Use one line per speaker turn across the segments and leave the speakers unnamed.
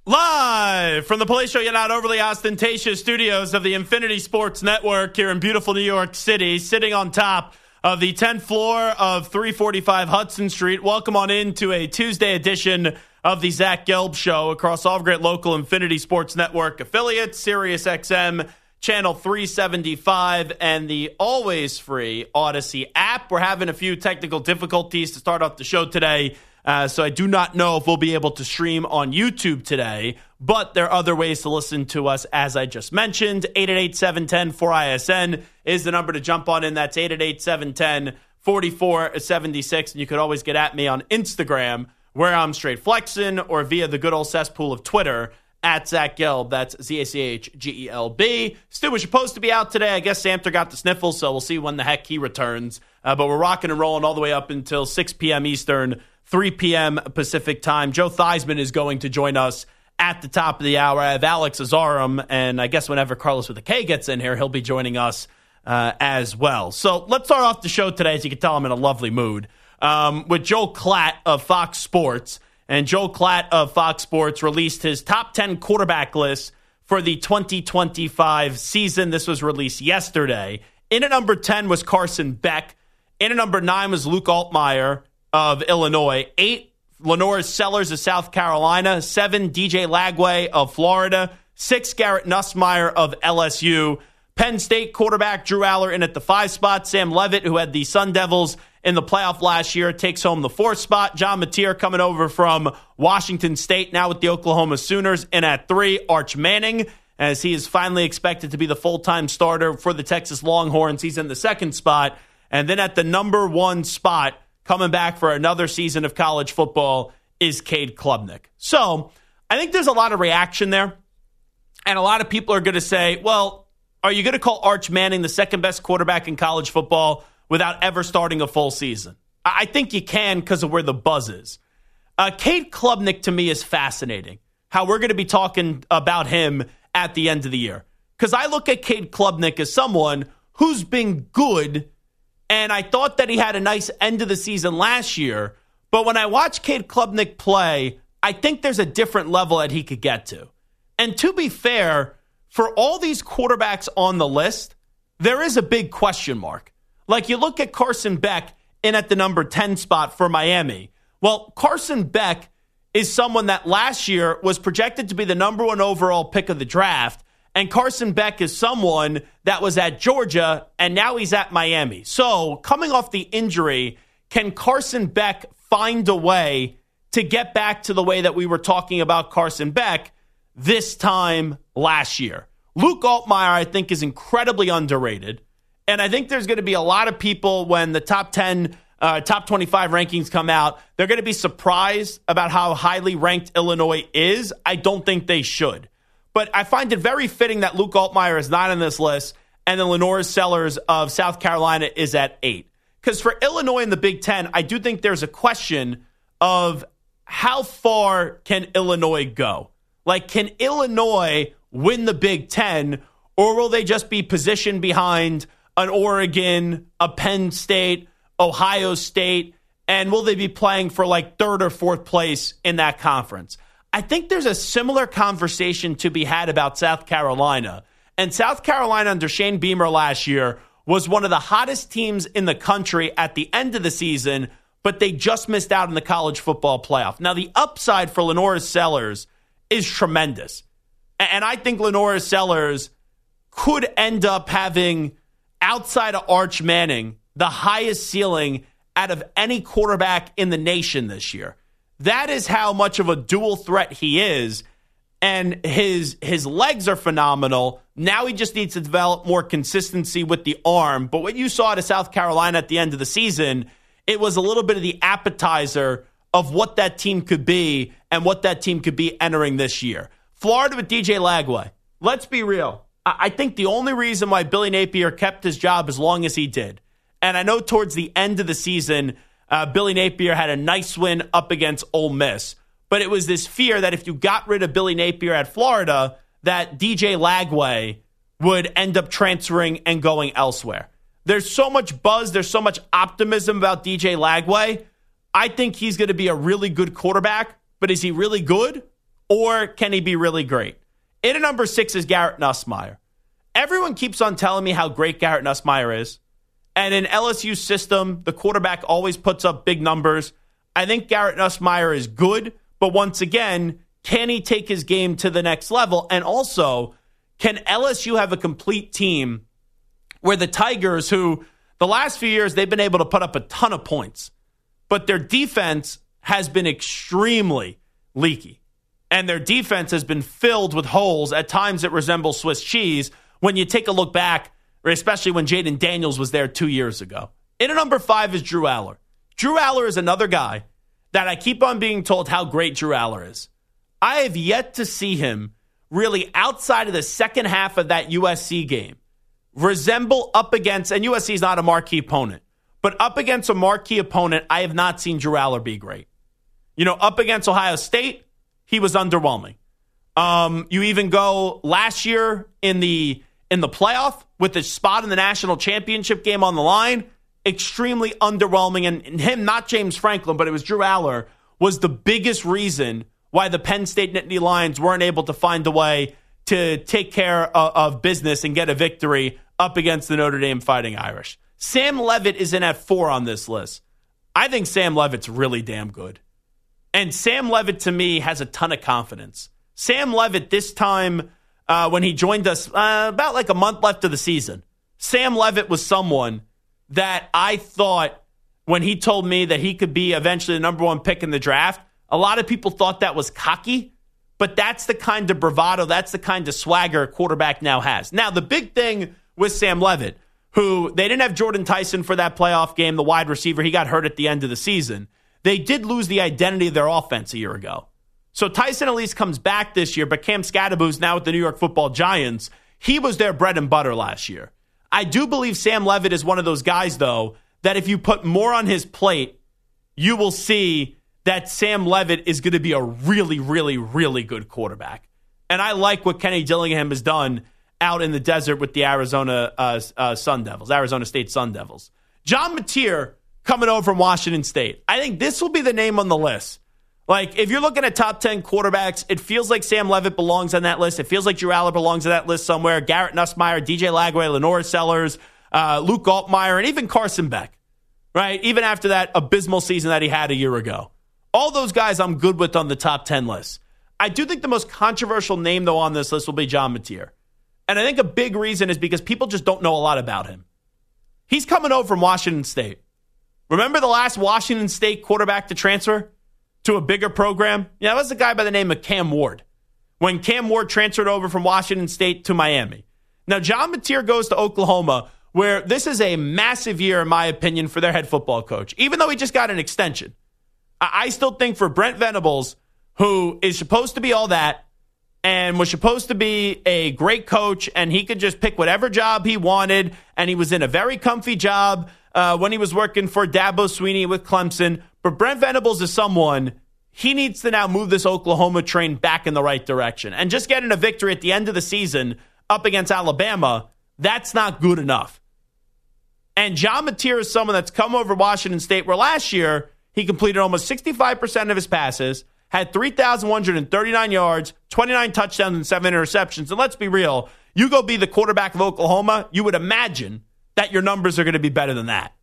Live from the Palatial yet not overly ostentatious studios of the Infinity Sports Network here in beautiful New York City, sitting on top of the 10th floor of 345 Hudson Street. Welcome on into a Tuesday edition of the Zach Gelb Show across all great local Infinity Sports Network affiliates, Sirius XM, Channel 375, and the always free Odyssey app. We're having a few technical difficulties to start off the show today. So I do not know if we'll be able to stream on YouTube today, but there are other ways to listen to us, as I just mentioned. 888-710-4ISN is the number to jump on in. That's 888-710-4476. And you could always get at me on Instagram, where I'm straight flexing, or via the good old cesspool of Twitter, at Zach Gelb. That's ZACHGELB. Stu was supposed to be out today. I guess Samter got the sniffles, so we'll see when the heck he returns. But we're rocking and rolling all the way up until 6 p.m. Eastern, 3 p.m. Pacific time. Joe Theismann is going to join us at the top of the hour. I have Alex Azarum, and I guess whenever Carlos with a K gets in here, he'll be joining us as well. So let's start off the show today. As you can tell, I'm in a lovely mood with Joel Klatt of Fox Sports. And Joel Klatt of Fox Sports released his top 10 quarterback list for the 2025 season. This was released yesterday. In at number 10 was Carson Beck. In at number 9 was Luke Altmaier of Illinois. 8, Lenore Sellers of South Carolina. 7, DJ Lagway of Florida. 6, Garrett Nussmeier of LSU. Penn State quarterback Drew Aller in at the 5 spot. Sam Levitt, who had the Sun Devils in the playoff last year, takes home the 4th spot. John Mateer coming over from Washington State, now with the Oklahoma Sooners, in at 3. Arch Manning, as he is finally expected to be the full-time starter for the Texas Longhorns. He's in the 2nd spot. And then at the number 1 spot, coming back for another season of college football, is Cade Klubnik. So I think there's a lot of reaction there. And a lot of people are going to say, well, are you going to call Arch Manning the second best quarterback in college football without ever starting a full season? I think you can because of where the buzz is. Cade Klubnik, to me, is fascinating. How we're going to be talking about him at the end of the year. Because I look at Cade Klubnik as someone who's been good, and I thought that he had a nice end of the season last year. But when I watch Cade Klubnik play, I think there's a different level that he could get to. And to be fair, for all these quarterbacks on the list, there is a big question mark. Like, you look at Carson Beck in at the number 10 spot for Miami. Well, Carson Beck is someone that last year was projected to be the number 1 overall pick of the draft. And Carson Beck is someone that was at Georgia, and now he's at Miami. So, coming off the injury, can Carson Beck find a way to get back to the way that we were talking about Carson Beck this time last year? Luke Altmaier, I think, is incredibly underrated. And I think there's going to be a lot of people when the top 10, top 25 rankings come out, they're going to be surprised about how highly ranked Illinois is. I don't think they should. But I find it very fitting that Luke Altmaier is not on this list, and then Lenore Sellers of South Carolina is at 8. Because for Illinois in the Big Ten, I do think there's a question of how far can Illinois go? Like, can Illinois win the Big Ten, or will they just be positioned behind an Oregon, a Penn State, Ohio State, and will they be playing for like 3rd or 4th place in that conference? I think there's a similar conversation to be had about South Carolina. And South Carolina under Shane Beamer last year was one of the hottest teams in the country at the end of the season, but they just missed out in the college football playoff. Now, the upside for Lenore Sellers is tremendous. And I think Lenore Sellers could end up having, outside of Arch Manning, the highest ceiling out of any quarterback in the nation this year. That is how much of a dual threat he is. And his legs are phenomenal. Now he just needs to develop more consistency with the arm. But what you saw out of South Carolina at the end of the season, it was a little bit of the appetizer of what that team could be and what that team could be entering this year. Florida with DJ Lagway. Let's be real. I think the only reason why Billy Napier kept his job as long as he did, and I know towards the end of the season, Billy Napier had a nice win up against Ole Miss, but it was this fear that if you got rid of Billy Napier at Florida, that DJ Lagway would end up transferring and going elsewhere. There's so much buzz, there's so much optimism about DJ Lagway. I think he's going to be a really good quarterback, but is he really good? or can he be really great? In at number 6 is Garrett Nussmeier. Everyone keeps on telling me how great Garrett Nussmeier is. And in LSU's system, the quarterback always puts up big numbers. I think Garrett Nussmeier is good, but once again, can he take his game to the next level? And also, can LSU have a complete team where the Tigers, who the last few years, they've been able to put up a ton of points, but their defense has been extremely leaky. And their defense has been filled with holes at times that resemble Swiss cheese when you take a look back, or especially when Jaden Daniels was there 2 years ago. In at number 5 is Drew Aller. Drew Aller is another guy that I keep on being told how great Drew Aller is. I have yet to see him really outside of the second half of that USC game resemble up against, and USC is not a marquee opponent, but up against a marquee opponent, I have not seen Drew Aller be great. Up against Ohio State, he was underwhelming. You even go last year in the playoff with the spot in the national championship game on the line, extremely underwhelming. And him, not James Franklin, but it was Drew Aller, was the biggest reason why the Penn State Nittany Lions weren't able to find a way to take care of business and get a victory up against the Notre Dame Fighting Irish. Sam Leavitt is in at 4 on this list. I think Sam Leavitt's really damn good. And Sam Leavitt, to me, has a ton of confidence. Sam Leavitt, this time when he joined us, about like a month left of the season, Sam Leavitt was someone that I thought when he told me that he could be eventually the number 1 pick in the draft, a lot of people thought that was cocky, but that's the kind of bravado, that's the kind of swagger a quarterback now has. Now, the big thing with Sam Leavitt, who they didn't have Jordan Tyson for that playoff game, the wide receiver, he got hurt at the end of the season. They did lose the identity of their offense a year ago. So Tyson at least comes back this year, but Cam Scadaboo's now with the New York Football Giants. He was their bread and butter last year. I do believe Sam Leavitt is one of those guys, though, that if you put more on his plate, you will see that Sam Leavitt is going to be a really, really, really good quarterback. And I like what Kenny Dillingham has done out in the desert with the Arizona State Sun Devils. John Mateer coming over from Washington State. I think this will be the name on the list. Like, if you're looking at top 10 quarterbacks, it feels like Sam Leavitt belongs on that list. It feels like Drew Aller belongs on that list somewhere. Garrett Nussmeier, DJ Lagway, Lenore Sellers, Luke Altmaier, and even Carson Beck, right? Even after that abysmal season that he had a year ago. All those guys I'm good with on the top 10 list. I do think the most controversial name, though, on this list will be John Mateer. And I think a big reason is because people just don't know a lot about him. He's coming over from Washington State. Remember the last Washington State quarterback to transfer to a bigger program? Yeah, that was a guy by the name of Cam Ward. When Cam Ward transferred over from Washington State to Miami. Now, John Mateer goes to Oklahoma, where this is a massive year, in my opinion, for their head football coach, even though he just got an extension. I still think for Brent Venables, who is supposed to be all that and was supposed to be a great coach, and he could just pick whatever job he wanted, and he was in a very comfy job when he was working for Dabo Swinney with Clemson. But Brent Venables is someone, he needs to now move this Oklahoma train back in the right direction. And just getting a victory at the end of the season up against Alabama, that's not good enough. And John Mateer is someone that's come over Washington State, where last year he completed almost 65% of his passes, had 3,139 yards, 29 touchdowns, and 7 interceptions. And let's be real, you go be the quarterback of Oklahoma, you would imagine that your numbers are going to be better than that.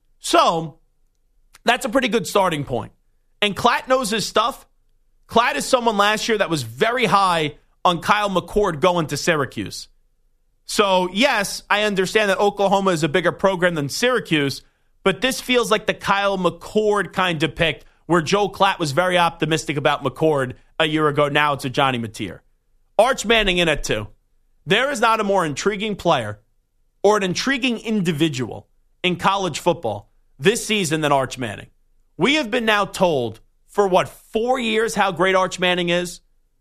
So that's a pretty good starting point. And Klatt knows his stuff. Klatt is someone last year that was very high on Kyle McCord going to Syracuse. So, yes, I understand that Oklahoma is a bigger program than Syracuse, but this feels like the Kyle McCord kind of pick where Joe Klatt was very optimistic about McCord a year ago. Now it's a Johnny Mateer. Arch Manning in at 2. There is not a more intriguing player or an intriguing individual in college football this season than Arch Manning. We have been now told for, 4 years how great Arch Manning is?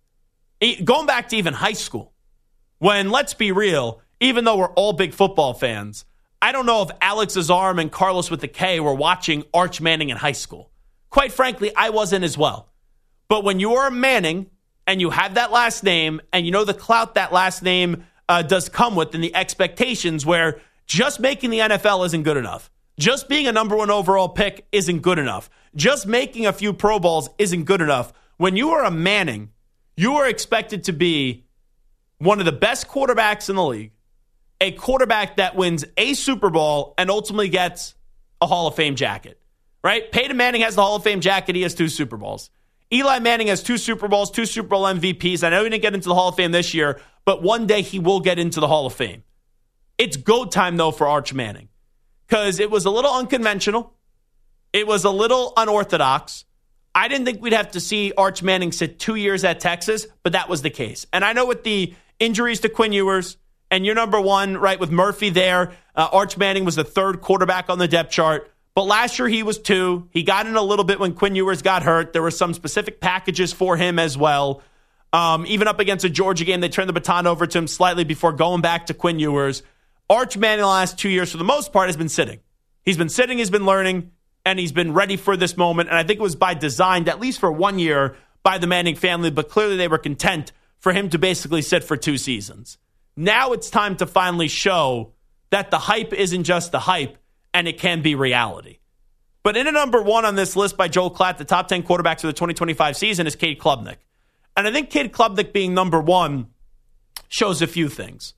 Going back to even high school. When, let's be real, even though we're all big football fans, I don't know if Alex Azarum and Carlos with the K were watching Arch Manning in high school. Quite frankly, I wasn't as well. But when you are a Manning and you have that last name and you know the clout that last name does come with and the expectations where just making the NFL isn't good enough. Just being a number 1 overall pick isn't good enough. Just making a few Pro Bowls isn't good enough. When you are a Manning, you are expected to be one of the best quarterbacks in the league, a quarterback that wins a Super Bowl and ultimately gets a Hall of Fame jacket, right? Peyton Manning has the Hall of Fame jacket. He has 2 Super Bowls. Eli Manning has 2 Super Bowls, 2 Super Bowl MVPs. I know he didn't get into the Hall of Fame this year, but one day he will get into the Hall of Fame. It's GOAT time, though, for Arch Manning, because it was a little unconventional. It was a little unorthodox. I didn't think we'd have to see Arch Manning sit 2 years at Texas, but that was the case. And I know with the injuries to Quinn Ewers, and you're number 1, right, with Murphy there, Arch Manning was the 3rd quarterback on the depth chart. But last year he was 2. He got in a little bit when Quinn Ewers got hurt. There were some specific packages for him as well. Even up against a Georgia game, they turned the baton over to him slightly before going back to Quinn Ewers. Arch Manning the last 2 years, for the most part, has been sitting. He's been sitting, he's been learning, and he's been ready for this moment. And I think it was by design, at least for 1 year, by the Manning family, but clearly they were content for him to basically sit for 2 seasons. Now it's time to finally show that the hype isn't just the hype, and it can be reality. But in a number 1 on this list by Joel Klatt, the top 10 quarterbacks of the 2025 season is Cade Klubnik. And I think Cade Klubnik being number 1 shows a few things.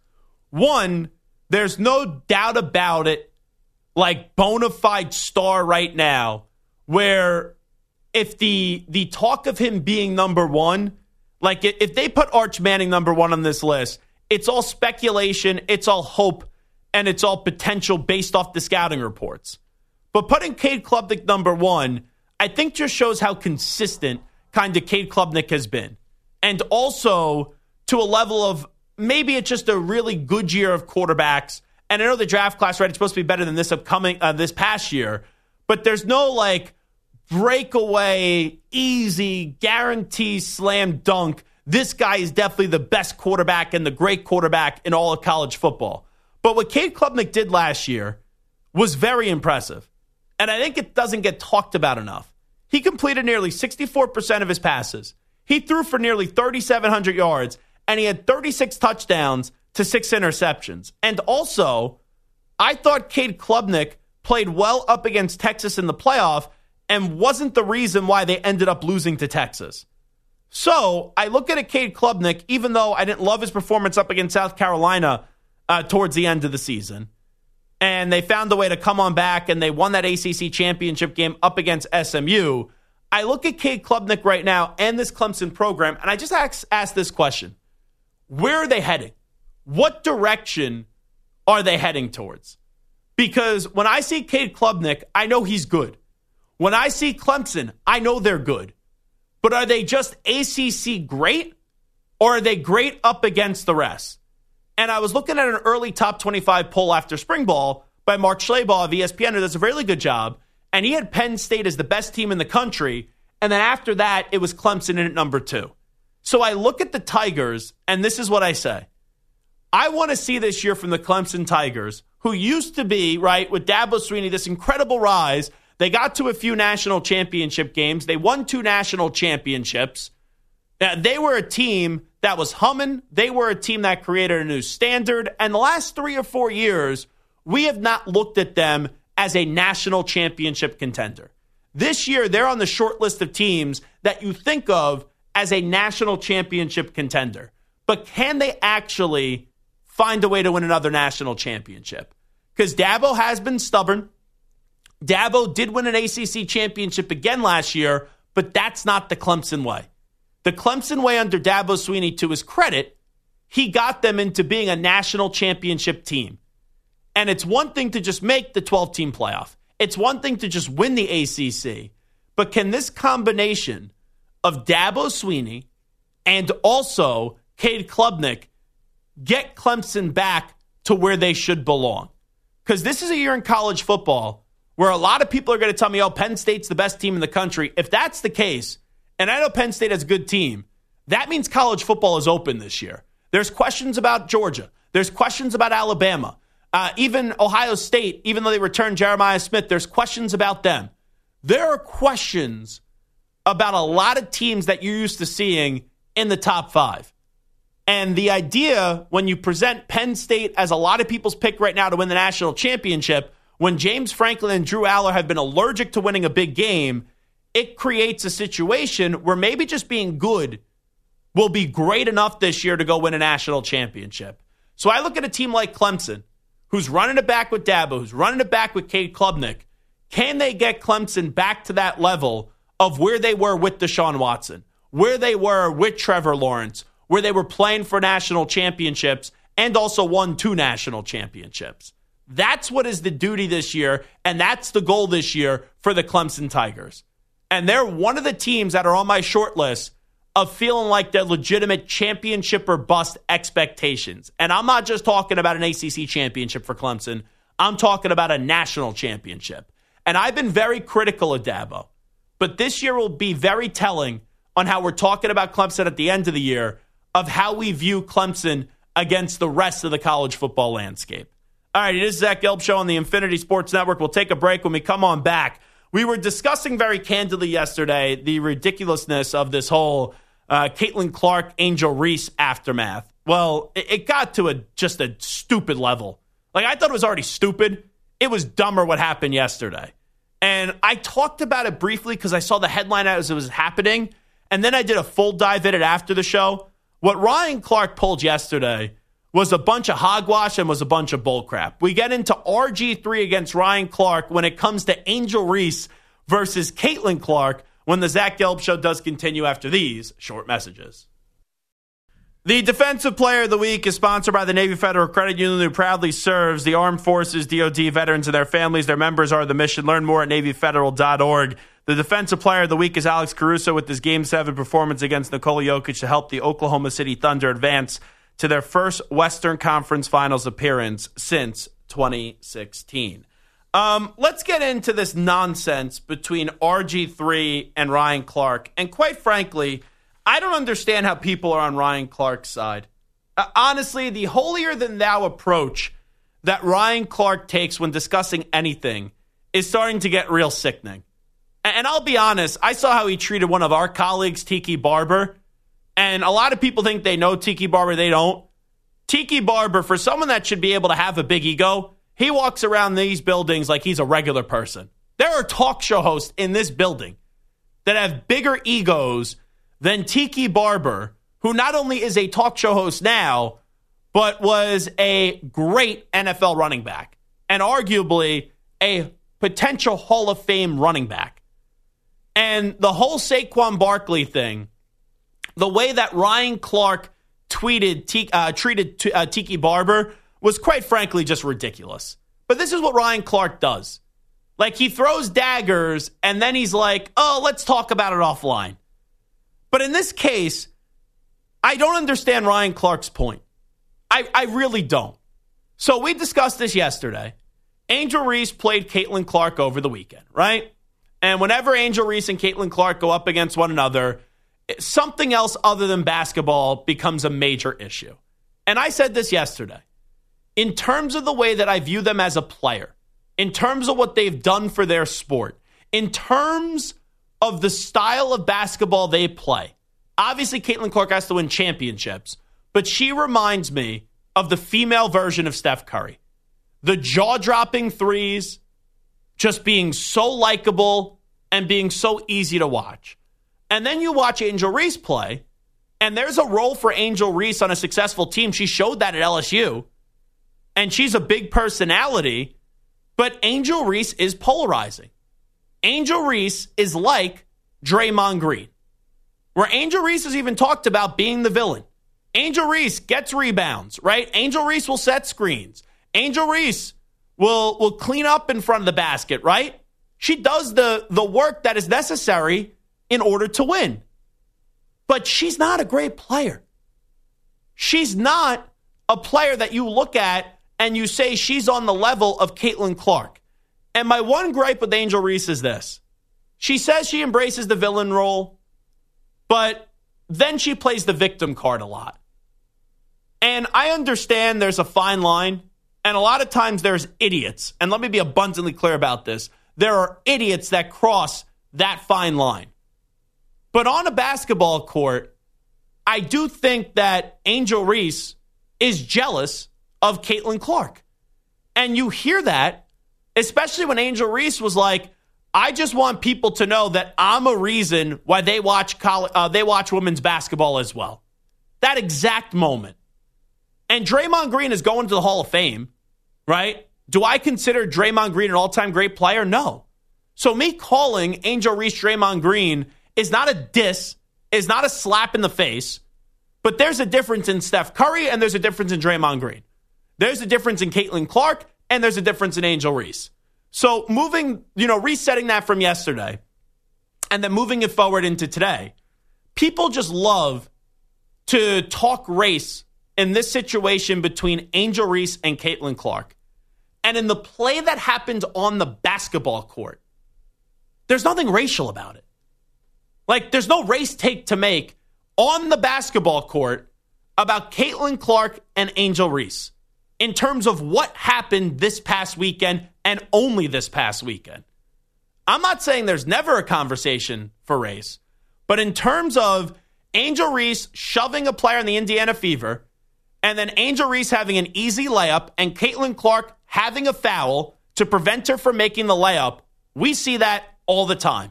1, there's no doubt about it, like bona fide star right now, where if the talk of him being number 1, like if they put Arch Manning number 1 on this list, it's all speculation, it's all hope, and it's all potential based off the scouting reports. But putting Cade Klubnik number 1, I think just shows how consistent kind of Cade Klubnik has been. And also to a level of maybe it's just a really good year of quarterbacks. And I know the draft class, right, it's supposed to be better than this this past year. But there's no like breakaway, easy, guarantee, slam dunk. This guy is definitely the best quarterback and the great quarterback in all of college football. But what Cade Klubnik did last year was very impressive. And I think it doesn't get talked about enough. He completed nearly 64% of his passes. He threw for nearly 3,700 yards, and he had 36 touchdowns to 6 interceptions. And also, I thought Cade Klubnik played well up against Texas in the playoff and wasn't the reason why they ended up losing to Texas. So I look at a Cade Klubnik, even though I didn't love his performance up against South Carolina towards the end of the season. And they found a way to come on back, and they won that ACC championship game up against SMU. I look at Cade Klubnik right now and this Clemson program, and I just ask this question. Where are they heading? What direction are they heading towards? Because when I see Cade Klubnik, I know he's good. When I see Clemson, I know they're good. But are they just ACC great, or are they great up against the rest? And I was looking at an early top 25 poll after spring ball by Mark Schlabach of ESPN, who does a really good job. And he had Penn State as the best team in the country. And then after that, it was Clemson in at number 2. So I look at the Tigers, and this is what I say. I want to see this year from the Clemson Tigers, who used to be, right, with Dabo Swinney, this incredible rise. They got to a few national championship games. They won 2 national championships. They were a team that was humming. They were a team that created a new standard. And the last 3 or 4 years, we have not looked at them as a national championship contender. This year, they're on the short list of teams that you think of as a national championship contender. But can they actually find a way to win another national championship? Because Dabo has been stubborn. Dabo did win an ACC championship again last year, but that's not the Clemson way. The Clemson way under Dabo Swinney, to his credit, he got them into being a national championship team. And it's one thing to just make the 12-team playoff. It's one thing to just win the ACC. But can this combination of Dabo Swinney and also Cade Klubnik get Clemson back to where they should belong? Because this is a year in college football where a lot of people are going to tell me, oh, Penn State's the best team in the country. If that's the case, and I know Penn State has a good team, that means college football is open this year. There's questions about Georgia. There's questions about Alabama. Even Ohio State, even though they returned Jeremiah Smith, there's questions about them. There are questions about a lot of teams that you're used to seeing in the top 5. And the idea, when you present Penn State as a lot of people's pick right now to win the national championship, when James Franklin and Drew Aller have been allergic to winning a big game, it creates a situation where maybe just being good will be great enough this year to go win a national championship. So I look at a team like Clemson, who's running it back with Dabo, who's running it back with Cade Klubnik. Can they get Clemson back to that level of where they were with Deshaun Watson, where they were with Trevor Lawrence, where they were playing for national championships and also won 2 national championships? That's what is the duty this year, and that's the goal this year for the Clemson Tigers. And they're one of the teams that are on my short list of feeling like they're legitimate championship or bust expectations. And I'm not just talking about an ACC championship for Clemson. I'm talking about a national championship. And I've been very critical of Dabo. But this year will be very telling on how we're talking about Clemson at the end of the year, of how we view Clemson against the rest of the college football landscape. All right, it is Zach Gelb Show on the Infinity Sports Network. We'll take a break. When we come on back, we were discussing very candidly yesterday the ridiculousness of this whole Caitlin Clark, Angel Reese aftermath. Well, it got to just a stupid level. Like, I thought it was already stupid. It was dumber what happened yesterday. And I talked about it briefly because I saw the headline as it was happening, and then I did a full dive in it after the show. What Ryan Clark pulled yesterday was a bunch of hogwash and was a bunch of bullcrap. We get into RG3 against Ryan Clark when it comes to Angel Reese versus Caitlin Clark when the Zach Gelb Show does continue after these short messages. The Defensive Player of the Week is sponsored by the Navy Federal Credit Union, who proudly serves the armed forces, DoD veterans, and their families. Their members are the mission. Learn more at NavyFederal.org. The Defensive Player of the Week is Alex Caruso with his Game 7 performance against Nikola Jokic to help the Oklahoma City Thunder advance to their first Western Conference Finals appearance since 2016. Let's get into this nonsense between RG3 and Ryan Clark. And quite frankly, I don't understand how people are on Ryan Clark's side. Honestly, the holier-than-thou approach that Ryan Clark takes when discussing anything is starting to get real sickening. And I'll be honest, I saw how he treated one of our colleagues, Tiki Barber. And a lot of people think they know Tiki Barber. They don't. Tiki Barber, for someone that should be able to have a big ego, he walks around these buildings like he's a regular person. There are talk show hosts in this building that have bigger egos than Tiki Barber, who not only is a talk show host now, but was a great NFL running back and arguably a potential Hall of Fame running back. And the whole Saquon Barkley thing, the way that Ryan Clark treated Tiki Barber was quite frankly just ridiculous. But this is what Ryan Clark does. Like, he throws daggers and then he's like, oh, let's talk about it offline. But in this case, I don't understand Ryan Clark's point. I really don't. So we discussed this yesterday. Angel Reese played Caitlin Clark over the weekend, right? And whenever Angel Reese and Caitlin Clark go up against one another, something else other than basketball becomes a major issue. And I said this yesterday. In terms of the way that I view them as a player, in terms of what they've done for their sport, in terms of the style of basketball they play, obviously Caitlin Clark has to win championships, but she reminds me of the female version of Steph Curry. The jaw-dropping threes, just being so likable and being so easy to watch. And then you watch Angel Reese play, and there's a role for Angel Reese on a successful team. She showed that at LSU, and she's a big personality, but Angel Reese is polarizing. Angel Reese is like Draymond Green, where Angel Reese has even talked about being the villain. Angel Reese gets rebounds, right? Angel Reese will set screens. Angel Reese will clean up in front of the basket, right? She does the work that is necessary in order to win. But she's not a great player. She's not a player that you look at and you say she's on the level of Caitlin Clark. And my one gripe with Angel Reese is this. She says she embraces the villain role, but then she plays the victim card a lot. And I understand there's a fine line, and a lot of times there's idiots. And let me be abundantly clear about this. There are idiots that cross that fine line. But on a basketball court, I do think that Angel Reese is jealous of Caitlin Clark. And you hear that, especially when Angel Reese was like, I just want people to know that I'm a reason why they watch women's basketball as well. that exact moment. And Draymond Green is going to the Hall of Fame, right? Do I consider Draymond Green an all-time great player? No. So me calling Angel Reese Draymond Green is not a diss, is not a slap in the face, but there's a difference in Steph Curry and there's a difference in Draymond Green. There's a difference in Caitlin Clark and there's a difference in Angel Reese. So resetting that from yesterday and then moving it forward into today, people just love to talk race in this situation between Angel Reese and Caitlin Clark. And in the play that happened on the basketball court, there's nothing racial about it. Like, there's no race take to make on the basketball court about Caitlin Clark and Angel Reese in terms of what happened this past weekend and only this past weekend. I'm not saying there's never a conversation for race, but in terms of Angel Reese shoving a player in the Indiana Fever and then Angel Reese having an easy layup and Caitlin Clark having a foul to prevent her from making the layup, we see that all the time.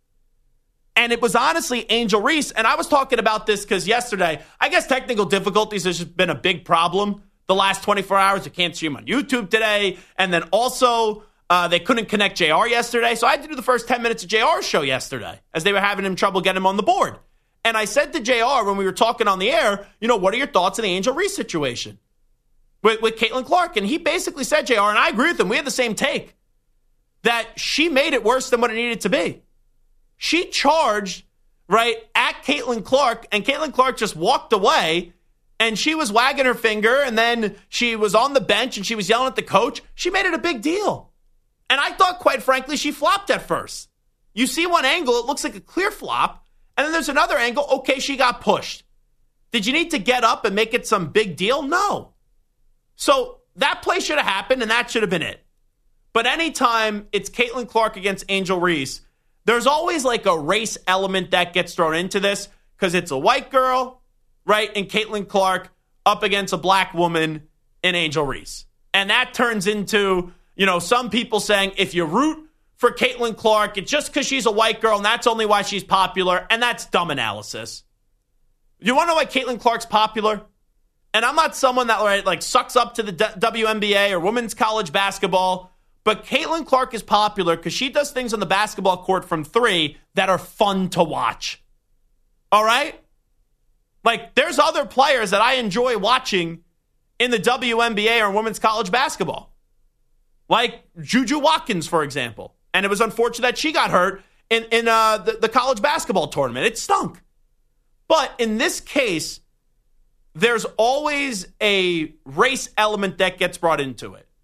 And it was honestly Angel Reese, and I was talking about this because yesterday, I guess technical difficulties has just been a big problem the last 24 hours. You can't see him on YouTube today, and then also they couldn't connect JR yesterday, so I had to do the first 10 minutes of JR's show yesterday as they were having him trouble getting him on the board. And I said to JR when we were talking on the air, what are your thoughts on the Angel Reese situation with Caitlin Clark? And he basically said, JR, and I agree with him, we had the same take, that she made it worse than what it needed to be. She charged, right, at Caitlin Clark, and Caitlin Clark just walked away, and she was wagging her finger, and then she was on the bench, and she was yelling at the coach. She made it a big deal. And I thought, quite frankly, she flopped at first. You see one angle, it looks like a clear flop, and then there's another angle, okay, she got pushed. Did you need to get up and make it some big deal? No. So that play should have happened, and that should have been it. But anytime it's Caitlin Clark against Angel Reese, there's always like a race element that gets thrown into this because it's a white girl, right, and Caitlin Clark up against a black woman in Angel Reese. And that turns into, some people saying if you root for Caitlin Clark, it's just because she's a white girl and that's only why she's popular, and that's dumb analysis. You want to know why Caitlin Clark's popular? And I'm not someone that sucks up to the WNBA or women's college basketball, but Caitlin Clark is popular because she does things on the basketball court from three that are fun to watch. All right? There's other players that I enjoy watching in the WNBA or women's college basketball. Like Juju Watkins, for example. And it was unfortunate that she got hurt in the college basketball tournament. It stunk. But in this case, there's always a race element that gets brought into it.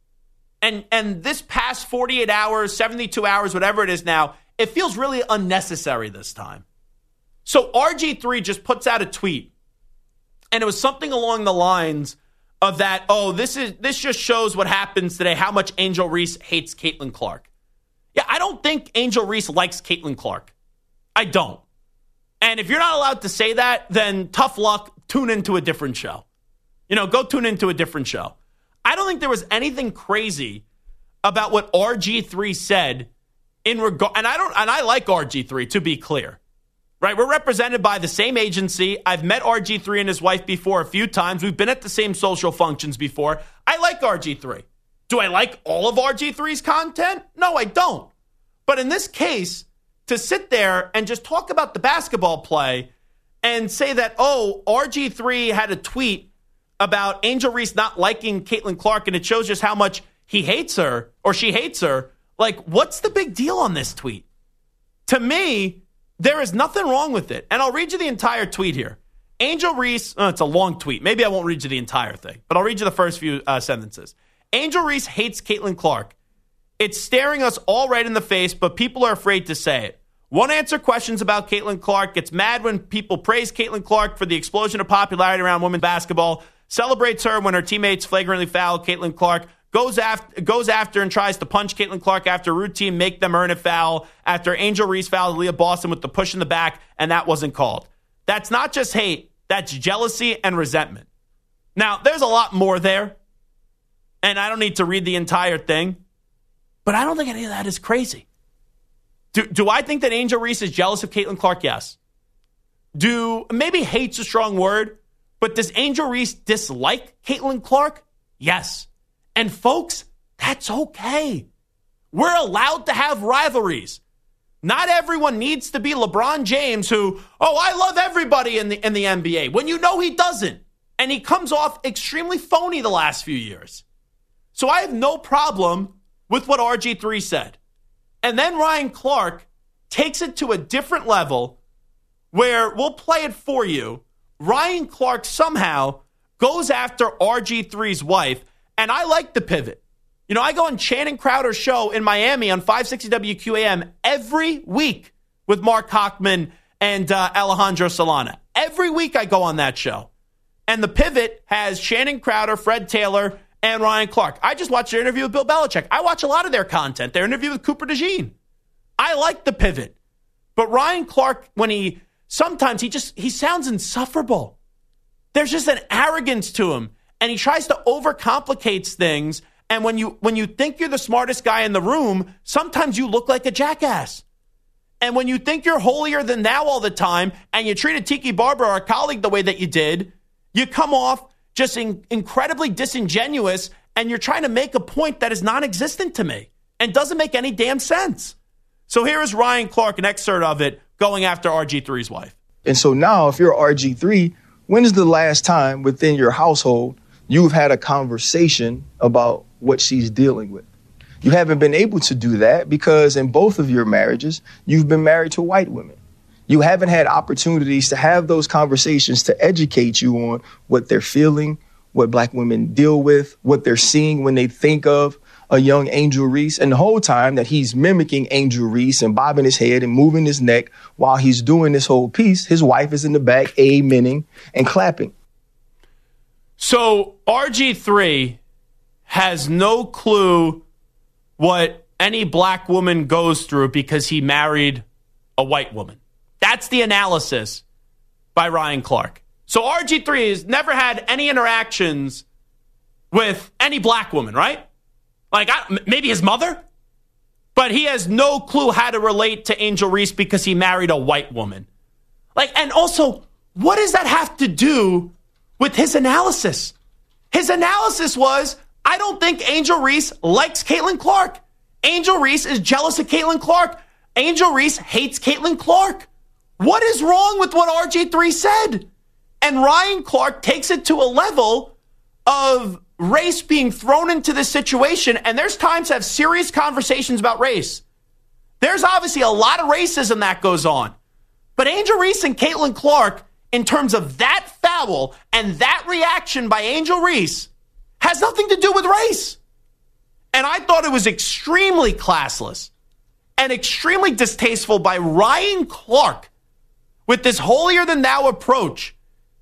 And this past 48 hours, 72 hours, whatever it is now, it feels really unnecessary this time. So RG3 just puts out a tweet, and it was something along the lines of that, this just shows what happens today, how much Angel Reese hates Caitlin Clark. Yeah, I don't think Angel Reese likes Caitlin Clark. I don't. And if you're not allowed to say that, then tough luck, tune into a different show. Go tune into a different show. I don't think there was anything crazy about what RG3 said in regard, and I like RG3, to be clear. Right? We're represented by the same agency. I've met RG3 and his wife before a few times. We've been at the same social functions before. I like RG3. Do I like all of RG3's content? No, I don't. But in this case, to sit there and just talk about the basketball play and say that, RG3 had a tweet about Angel Reese not liking Caitlin Clark, and it shows just how much he hates her or she hates her. What's the big deal on this tweet? To me, there is nothing wrong with it. And I'll read you the entire tweet here. Angel Reese, it's a long tweet. Maybe I won't read you the entire thing, but I'll read you the first few sentences. Angel Reese hates Caitlin Clark. It's staring us all right in the face, but people are afraid to say it. Won't answer questions about Caitlin Clark. Gets mad when people praise Caitlin Clark for the explosion of popularity around women's basketball. Celebrates her when her teammates flagrantly foul Caitlin Clark. Goes after and tries to punch Caitlin Clark after routine, make them earn a foul. After Angel Reese fouled Leah Boston with the push in the back, and that wasn't called. That's not just hate. That's jealousy and resentment. Now, there's a lot more there, and I don't need to read the entire thing, but I don't think any of that is crazy. Do I think that Angel Reese is jealous of Caitlin Clark? Yes. Maybe hate's a strong word, But does Angel Reese dislike Caitlin Clark? Yes. And folks, that's okay. We're allowed to have rivalries. Not everyone needs to be LeBron James who, I love everybody in the NBA, when you know he doesn't. And he comes off extremely phony the last few years. So I have no problem with what RG3 said. And then Ryan Clark takes it to a different level where we'll play it for you. Ryan Clark somehow goes after RG3's wife, and I like the pivot. You know, I go on Channing Crowder's show in Miami on 560 WQAM every week with Mark Hochman and Alejandro Solana. Every week I go on that show. And the pivot has Channing Crowder, Fred Taylor, and Ryan Clark. I just watched their interview with Bill Belichick. I watch a lot of their content. Their interview with Cooper DeJean. I like the pivot. But Ryan Clark, sometimes he sounds insufferable. There's just an arrogance to him. And he tries to overcomplicate things. And when you think you're the smartest guy in the room, sometimes you look like a jackass. And when you think you're holier than thou all the time, and you treated Tiki Barber, our colleague, the way that you did, you come off just incredibly disingenuous, and you're trying to make a point that is non-existent to me and doesn't make any damn sense. So here is Ryan Clark, an excerpt of it, going after RG3's wife.
And so now, if you're RG3, when is the last time within your household you've had a conversation about what she's dealing with? You haven't been able to do that because in both of your marriages, you've been married to white women. You haven't had opportunities to have those conversations to educate you on what they're feeling, what black women deal with, what they're seeing when they think of a young Angel Reese. And the whole time that he's mimicking Angel Reese and bobbing his head and moving his neck while he's doing this whole piece, his wife is in the back amening and clapping.
So RG3 has no clue what any black woman goes through because he married a white woman. That's the analysis by Ryan Clark. So RG3 has never had any interactions with any black woman, right? Like maybe his mother? But he has no clue how to relate to Angel Reese because he married a white woman. And also, what does that have to do with his analysis? His analysis was, I don't think Angel Reese likes Caitlin Clark. Angel Reese is jealous of Caitlin Clark. Angel Reese hates Caitlin Clark. What is wrong with what RG3 said? And Ryan Clark takes it to a level of race being thrown into this situation. And there's times to have serious conversations about race. There's obviously a lot of racism that goes on. But Angel Reese and Caitlin Clark, in terms of that foul and that reaction by Angel Reese, has nothing to do with race. And I thought it was extremely classless and extremely distasteful by Ryan Clark with this holier-than-thou approach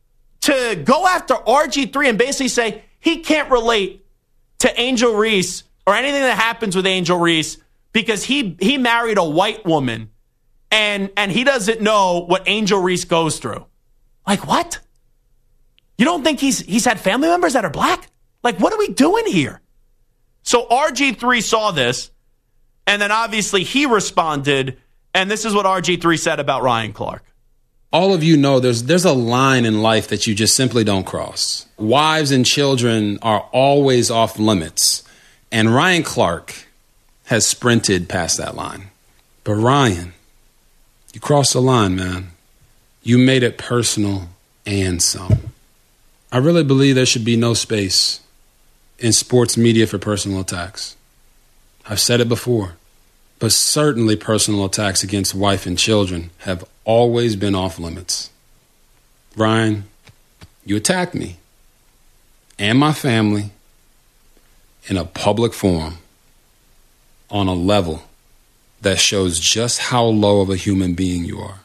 to go after RG3 and basically say he can't relate to Angel Reese or anything that happens with Angel Reese because he married a white woman and he doesn't know what Angel Reese goes through. Like, what? You don't think he's had family members that are black? Like, what are we doing here? So RG3 saw this, and then obviously he responded, and this is what RG3 said about Ryan Clark.
All of you know there's a line in life that you just simply don't cross. Wives and children are always off limits, and Ryan Clark has sprinted past that line. But Ryan, you crossed the line, man. You made it personal and some. I really believe there should be no space in sports media for personal attacks. I've said it before, but certainly personal attacks against wife and children have always been off limits. Ryan, you attacked me and my family in a public forum on a level that shows just how low of a human being you are.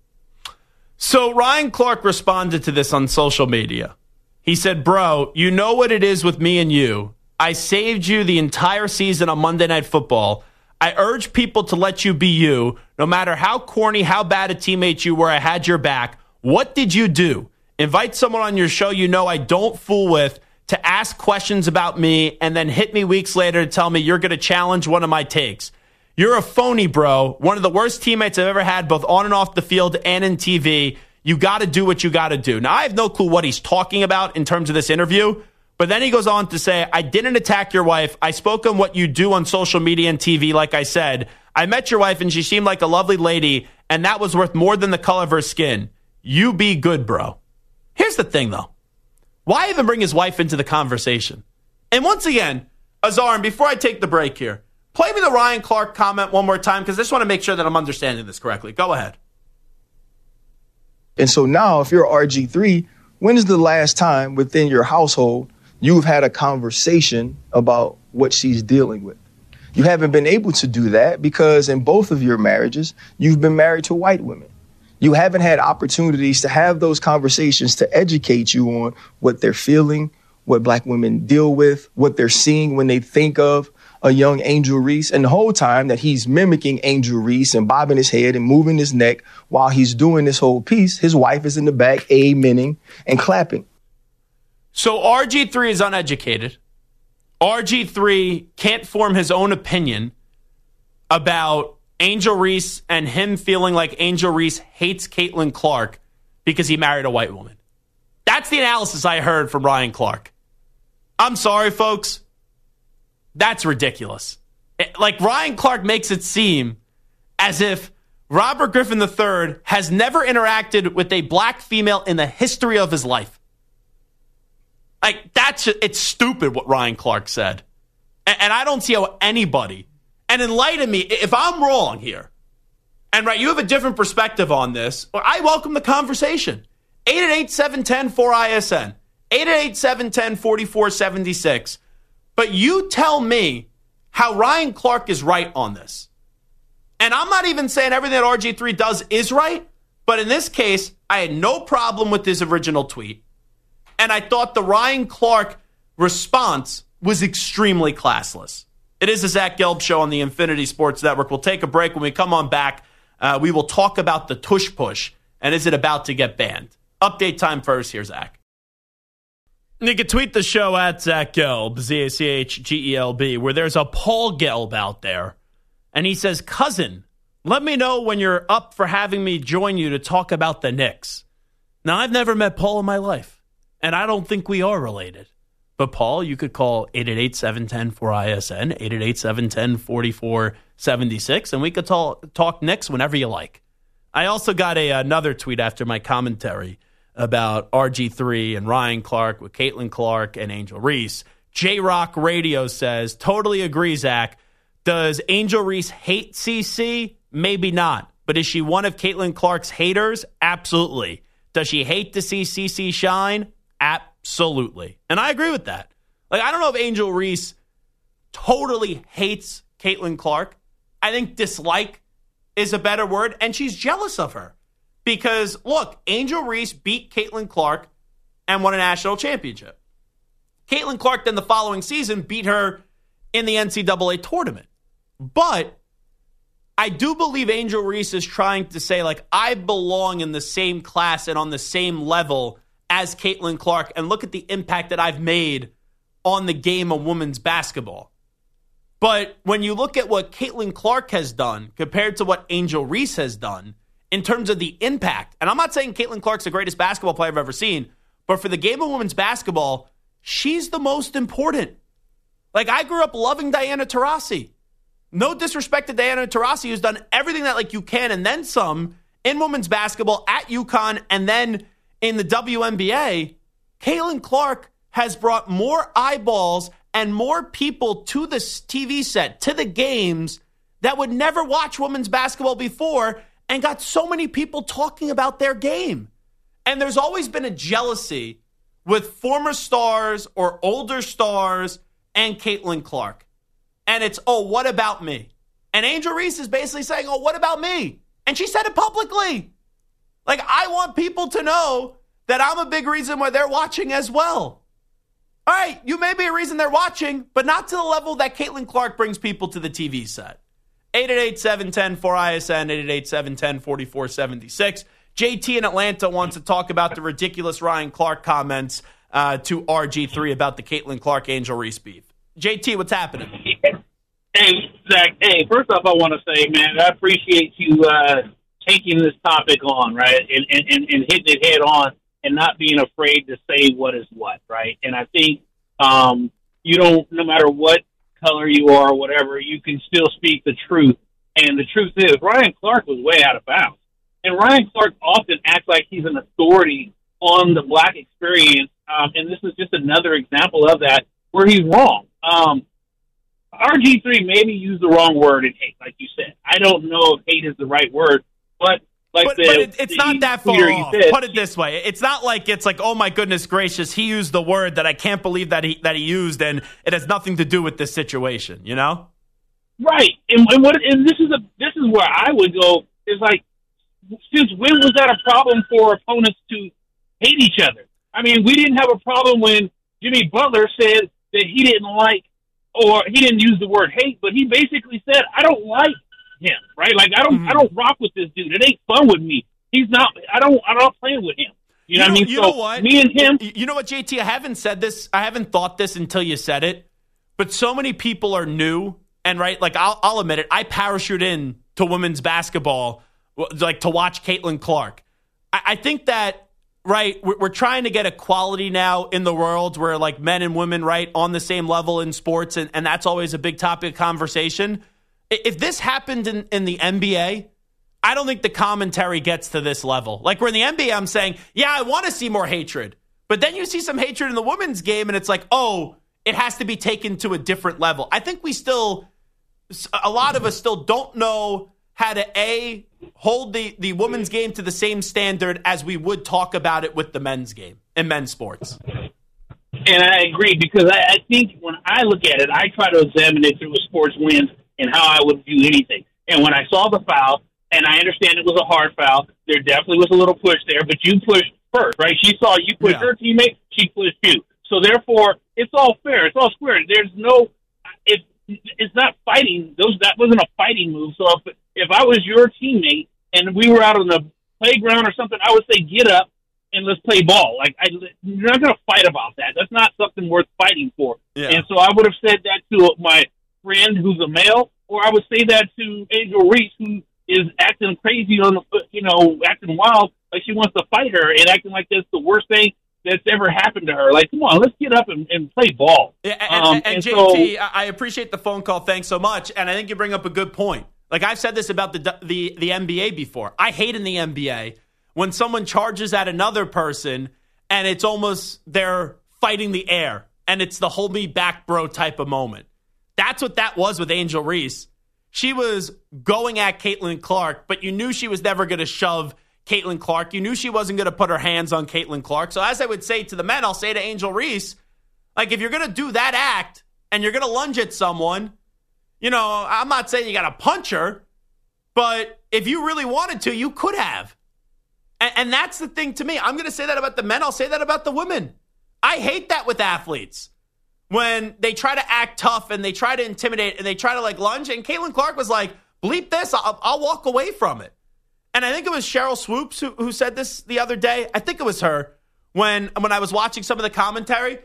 So Ryan Clark responded to this on social media. He said, bro, you know what it is with me and you. I saved you the entire season on Monday Night Football. I urge people to let you be you. No matter how corny, how bad a teammate you were, I had your back. What did you do? Invite someone on your show you know I don't fool with to ask questions about me and then hit me weeks later to tell me you're going to challenge one of my takes. You're a phony, bro. One of the worst teammates I've ever had, both on and off the field and in TV. You got to do what you got to do. Now, I have no clue what he's talking about in terms of this interview, but then he goes on to say, I didn't attack your wife. I spoke on what you do on social media and TV, like I said. I met your wife, and she seemed like a lovely lady, and that was worth more than the color of her skin. You be good, bro. Here's the thing, though. Why even bring his wife into the conversation? And once again, Azar, and before I take the break here, play me the Ryan Clark comment one more time, because I just want to make sure that I'm understanding this correctly. Go ahead.
And so now, if you're RG3, when is the last time within your household you've had a conversation about what she's dealing with? You haven't been able to do that because in both of your marriages, you've been married to white women. You haven't had opportunities to have those conversations to educate you on what they're feeling, what black women deal with, what they're seeing when they think of a young Angel Reese. And the whole time that he's mimicking Angel Reese and bobbing his head and moving his neck while he's doing this whole piece, his wife is in the back amening and clapping.
So RG3 is uneducated. RG3 can't form his own opinion about Angel Reese and him feeling like Angel Reese hates Caitlin Clark because he married a white woman. That's the analysis I heard from Ryan Clark. I'm sorry, folks. That's ridiculous. Like, Ryan Clark makes it seem as if Robert Griffin III has never interacted with a black female in the history of his life. Like, it's stupid what Ryan Clark said. And I don't see how anybody, and enlighten me if I'm wrong here, and right, you have a different perspective on this, I welcome the conversation. 888-710-4ISN, 888-710-4476. But you tell me how Ryan Clark is right on this. And I'm not even saying everything that RG3 does is right, but in this case, I had no problem with his original tweet. And I thought the Ryan Clark response was extremely classless. It is the Zach Gelb Show on the Infinity Sports Network. We'll take a break. When we come on back, we will talk about the tush push, and is it about to get banned? Update time first. Here's Zach. You can tweet the show at Zach Gelb, ZACHGELB, where there's a Paul Gelb out there. And he says, cousin, let me know when you're up for having me join you to talk about the Knicks. Now, I've never met Paul in my life, and I don't think we are related. But, Paul, you could call 888-710-4ISN, 888-710-4476, and we could talk Knicks whenever you like. I also got another tweet after my commentary about RG3 and Ryan Clark with Caitlin Clark and Angel Reese. J-Rock Radio says, totally agree, Zach. Does Angel Reese hate CC? Maybe not. But is she one of Caitlin Clark's haters? Absolutely. Does she hate to see CC shine? Absolutely. And I agree with that. Like, I don't know if Angel Reese totally hates Caitlin Clark. I think dislike is a better word, and she's jealous of her. Because, look, Angel Reese beat Caitlin Clark and won a national championship. Caitlin Clark then the following season beat her in the NCAA tournament. But I do believe Angel Reese is trying to say, like, I belong in the same class and on the same level as Caitlin Clark, and look at the impact that I've made on the game of women's basketball. But when you look at what Caitlin Clark has done compared to what Angel Reese has done in terms of the impact, and I'm not saying Caitlin Clark's the greatest basketball player I've ever seen, but for the game of women's basketball, she's the most important. Like, I grew up loving Diana Taurasi. No disrespect to Diana Taurasi, who's done everything that, like, you can and then some in women's basketball at UConn and then in the WNBA. Caitlin Clark has brought more eyeballs and more people to the TV set, to the games, that would never watch women's basketball before, and got so many people talking about their game. And there's always been a jealousy with former stars or older stars and Caitlin Clark. And it's, oh, what about me? And Angel Reese is basically saying, oh, what about me? And she said it publicly. Like, I want people to know that I'm a big reason why they're watching as well. All right, you may be a reason they're watching, but not to the level that Caitlin Clark brings people to the TV set. 888-710-4ISN, 888-710-4476. JT in Atlanta wants to talk about the ridiculous Ryan Clark comments to RG3 about the Caitlin Clark-Angel Reese beef. JT, what's happening?
Hey, Zach. Hey, first off, I want to say, man, I appreciate you taking this topic on, right, and hitting it head on and not being afraid to say what is what, right? And I think you don't, no matter what color you are or whatever, you can still speak the truth. And the truth is, Ryan Clark was way out of bounds. And Ryan Clark often acts like he's an authority on the black experience, and this is just another example of that where he's wrong. RG3 maybe used the wrong word in hate, like you said. I don't know if hate is the right word, but
it's not that far off. Put it this way: it's not like it's like, oh my goodness gracious, he used the word that I can't believe that he used, and it has nothing to do with this situation. You know,
right? And this is where I would go is like, since when was that a problem for opponents to hate each other? I mean, we didn't have a problem when Jimmy Butler said that he didn't like, or he didn't use the word hate, but he basically said, I don't like him, right? Like, I don't rock with this dude. It ain't fun with me. He's not, I'm not playing with him. You know what I mean?
You know what?
Me and him.
You know what, JT? I haven't thought this until you said it, but so many people are new, and right, like, I'll admit it, I parachute in to women's basketball, like, to watch Caitlin Clark. I think that, right, we're trying to get equality now in the world where, like, men and women, right, on the same level in sports, and that's always a big topic of conversation. If this happened in the NBA, I don't think the commentary gets to this level. Like, we're in the NBA, I'm saying, yeah, I want to see more hatred. But then you see some hatred in the women's game, and it's like, oh, it has to be taken to a different level. I think a lot of us still don't know how to, hold the women's game to the same standard as we would talk about it with the men's game in men's sports.
And I agree, because I think when I look at it, I try to examine it through a sports lens and how I would view anything. And when I saw the foul, and I understand it was a hard foul, there definitely was a little push there, but you pushed first, right? She saw you push her teammate, she pushed you. So therefore, it's all fair. It's all square. There's no, it's not fighting. That wasn't a fighting move. So if I was your teammate and we were out on the playground or something, I would say, get up and let's play ball. Like, you're not going to fight about that. That's not something worth fighting for. Yeah. And so I would have said that to my friend who's a male, or I would say that to Angel Reese, who is acting crazy acting wild, like she wants to fight her and acting like that's the worst thing that's ever happened to her. Like, come on, let's get up and play ball.
Yeah, and JT, I appreciate the phone call. Thanks so much. And I think you bring up a good point. Like, I've said this about the NBA before. I hate in the NBA when someone charges at another person and it's almost they're fighting the air and it's the hold me back, bro type of moment. That's what that was with Angel Reese. She was going at Caitlin Clark, but you knew she was never going to shove Caitlin Clark. You knew she wasn't going to put her hands on Caitlin Clark. So as I would say to the men, I'll say to Angel Reese, like, if you're going to do that act and you're going to lunge at someone, I'm not saying you got to punch her, but if you really wanted to, you could have. And that's the thing to me. I'm going to say that about the men. I'll say that about the women. I hate that with athletes. When they try to act tough and they try to intimidate and they try to, like, lunge. And Caitlin Clark was like, bleep this, I'll walk away from it. And I think it was Cheryl Swoops who said this the other day. I think it was her. When I was watching some of the commentary,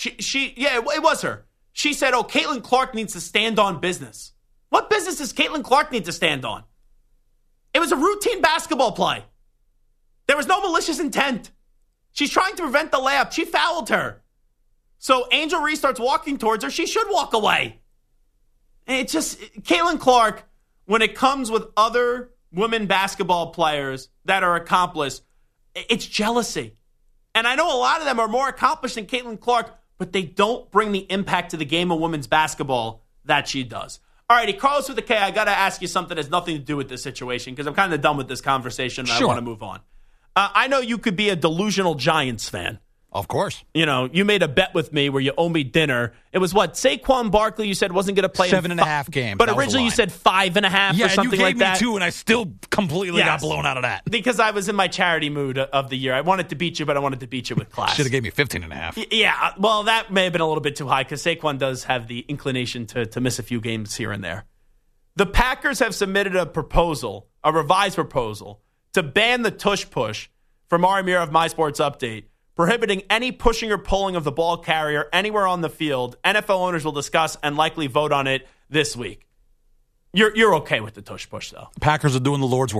it was her. She said, oh, Caitlin Clark needs to stand on business. What business does Caitlin Clark need to stand on? It was a routine basketball play. There was no malicious intent. She's trying to prevent the layup. She fouled her. So Angel Reese starts walking towards her. She should walk away. And it's just, Caitlin Clark, when it comes with other women basketball players that are accomplished, it's jealousy. And I know a lot of them are more accomplished than Caitlin Clark, but they don't bring the impact to the game of women's basketball that she does. All righty, Carlos with a K, I got to ask you something that has nothing to do with this situation because I'm kind of done with this conversation and I want to move on. I know you could be a delusional Giants fan.
Of course.
You made a bet with me where you owe me dinner. It was what? Saquon Barkley, you said wasn't going to play
7.5 games.
But originally you said 5.5 or something like that.
Yeah, you gave me 2, and I still completely got blown out of that.
Because I was in my charity mood of the year. I wanted to beat you, but I wanted to beat you with class.
Should have gave me 15.5.
Yeah, well, that may have been a little bit too high because Saquon does have the inclination to miss a few games here and there. The Packers have submitted a revised proposal, to ban the tush push from Ari Meir of My Sports Update, prohibiting any pushing or pulling of the ball carrier anywhere on the field. NFL owners will discuss and likely vote on it this week. You're okay with the tush push, though?
Packers are doing the Lord's work.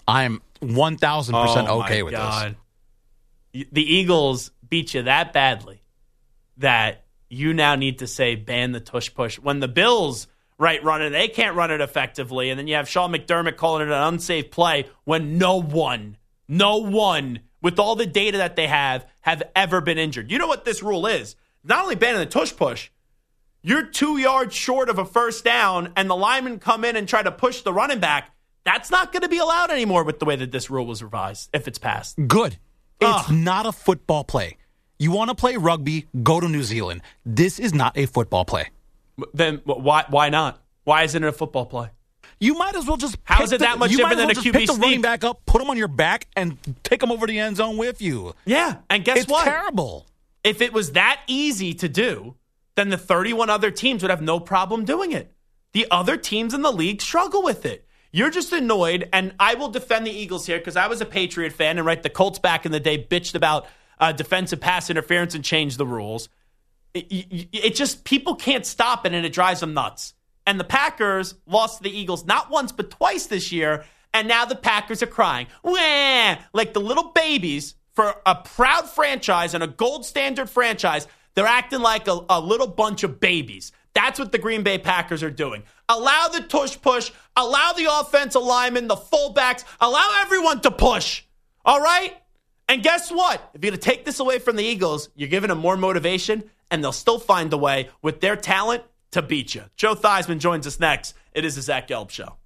I'm 1,000% okay with this.
The Eagles beat you that badly that you now need to say ban the tush push. When the Bills run it, they can't run it effectively, and then you have Sean McDermott calling it an unsafe play when no one, with all the data that they have ever been injured. You know what this rule is? Not only banning the tush push, you're 2 yards short of a first down, and the linemen come in and try to push the running back. That's not going to be allowed anymore with the way that this rule was revised, if it's passed.
Good. It's not a football play. You want to play rugby, go to New Zealand. This is not a football play.
Then why not? Why isn't it a football play?
You might as well just
How is it that much different than a QB
pick the
sneak?
running back up, put him on your back, and take him over the end zone with you.
Yeah, and guess what?
It's terrible.
If it was that easy to do, then the 31 other teams would have no problem doing it. The other teams in the league struggle with it. You're just annoyed, and I will defend the Eagles here because I was a Patriot fan, and the Colts back in the day bitched about defensive pass interference and changed the rules. It just, people can't stop it, and it drives them nuts. And the Packers lost to the Eagles not once but twice this year, and now the Packers are crying. Wah! Like the little babies for a proud franchise and a gold standard franchise. They're acting like a little bunch of babies. That's what the Green Bay Packers are doing. Allow the tush push. Allow the offensive linemen, the fullbacks. Allow everyone to push. All right? And guess what? If you're going to take this away from the Eagles, you're giving them more motivation, and they'll still find a way with their talent to beat you. Joe Theismann joins us next. It is the Zach Gelb Show.